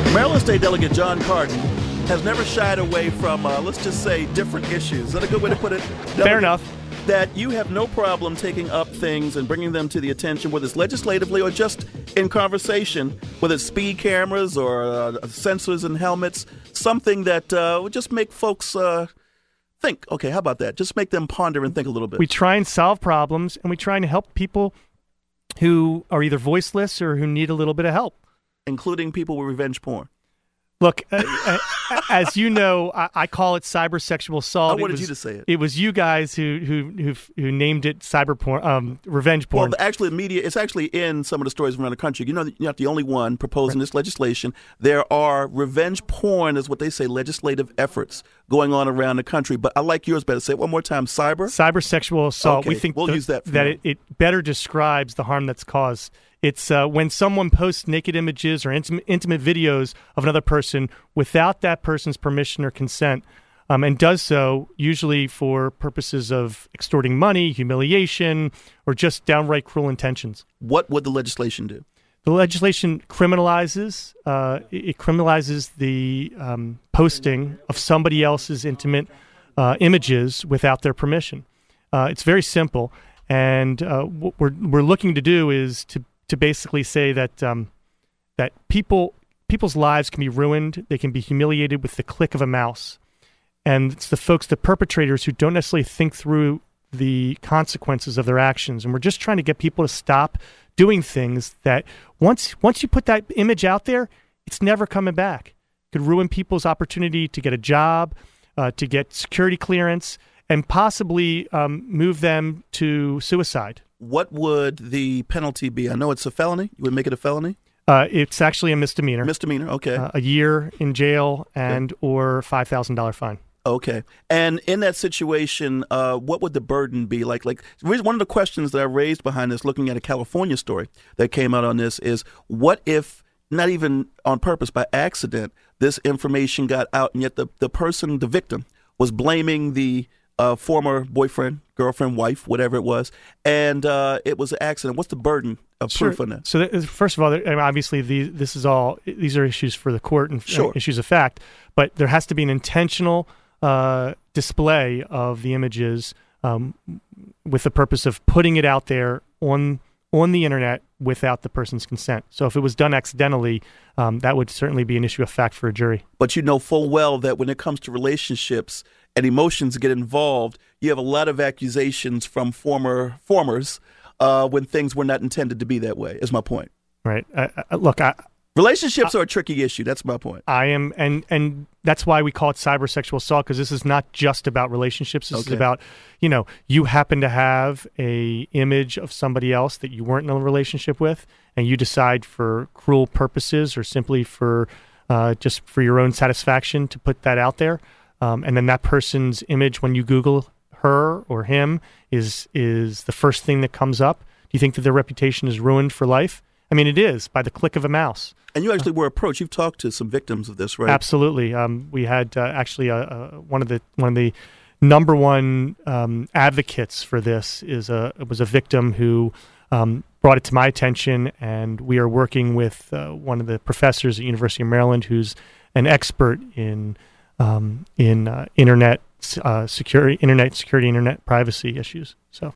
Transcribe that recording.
Maryland State Delegate John Cardin has never shied away from, let's just say, different issues. Is that a good way to put it? Fair enough. That you have no problem taking up things and bringing them to the attention, whether it's legislatively or just in conversation, whether it's speed cameras or sensors and helmets, something that would just make folks think, okay, how about that? Just make them ponder and think a little bit. We try and solve problems, and we try and help people who are either voiceless or who need a little bit of help. Including people with revenge porn. Look, as you know, I call it cybersexual assault. I wanted you to say it. It was you guys who named it cyber porn, revenge porn. Well, actually, the media, it's actually in some of the stories around the country. You know, you're not the only one proposing this legislation. There are revenge porn, is what they say, legislative efforts going on around the country. But I like yours better. Say it one more time. Cybersexual assault. Okay, we think we'll use that it better describes the harm that's caused. It's when someone posts naked images or intimate videos of another person without that person's permission or consent, and does so usually for purposes of extorting money, humiliation, or just downright cruel intentions. What would the legislation do? The legislation criminalizes the posting of somebody else's intimate images without their permission. It's very simple, and what we're looking to do is to basically say that that people's lives can be ruined, they can be humiliated with the click of a mouse, and it's the perpetrators who don't necessarily think through the consequences of their actions. And we're just trying to get people to stop doing things that once you put that image out there, it's never coming back. It could ruin people's opportunity to get a job, to get security clearance, and possibly move them to suicide. What would the penalty be? I know it's a felony. You would make it a felony? It's actually a misdemeanor. Misdemeanor, okay. A year in jail and or $5,000 fine. Okay. And in that situation, what would the burden be? Like one of the questions that I raised behind this, looking at a California story that came out on this, is what if, not even on purpose, by accident, this information got out, and yet the person, the victim, was blaming the former boyfriend, girlfriend, wife, whatever it was, and it was an accident. What's the burden of proof on that? So first of all, obviously these are issues for the court and issues of fact, but there has to be an intentional display of the images with the purpose of putting it out there on the internet without the person's consent. So if it was done accidentally, that would certainly be an issue of fact for a jury. But you know full well that when it comes to relationships and emotions get involved, you have a lot of accusations from formers when things were not intended to be that way, is my point. Right. Relationships are a tricky issue. That's my point. And that's why we call it cybersexual assault, because this is not just about relationships. This is about, you happen to have a image of somebody else that you weren't in a relationship with, and you decide for cruel purposes or simply for just for your own satisfaction to put that out there. And then that person's image, when you Google her or him, is the first thing that comes up. Do you think that their reputation is ruined for life? I mean, it is, by the click of a mouse. And you actually were approached. You've talked to some victims of this, right? Absolutely. We had actually one of the number one advocates for this was a victim who brought it to my attention, and we are working with one of the professors at University of Maryland who's an expert in internet security, internet privacy issues. So